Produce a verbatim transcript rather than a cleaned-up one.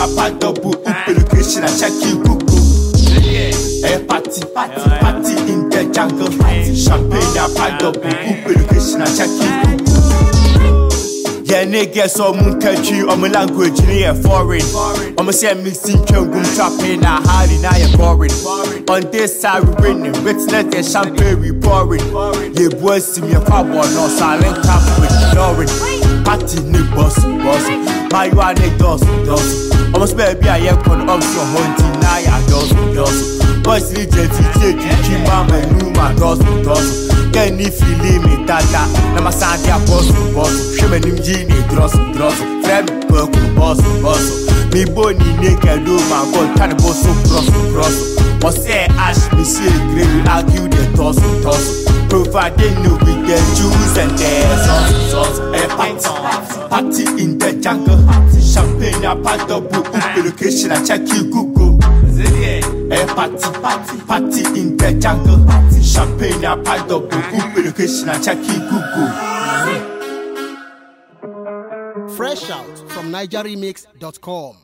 a pack double, open location, I check you Google. A party, party, party in the jungle. Champagne, a pack double, open location, I check you Google. Yeah, nigga, so moon country, or my language, near foreign. I'm a say mixing chungum trapping, a hiding, now you're boring. On this side, we're winning, witness the champagne, we pouring. Yeah, boys, see me a power, no silent cap with ignoring. Party, new boss, boss. My one, they does, does. Almost baby, I am con up so hunting, now you're does, does. Boys, need to take you, mama, and Numa, does, does. Can you feel me, tata? Nama Sandia, boss, boss. Shaman, Genie, dross, dross. Friend, purple, boss, boss. Me bony, naked, do my god, can boss, cross, cross. Must say, Ash, me say, grey, argue the toss, toss. Providing you with the juice and the sauce, sauce. A party, party in the jungle. Champagne, a part of book, location, I check you Google. A party, party, party in the jungle. Champagne, a part of book, location, I check you Google. Fresh out from Niger Remix dot com.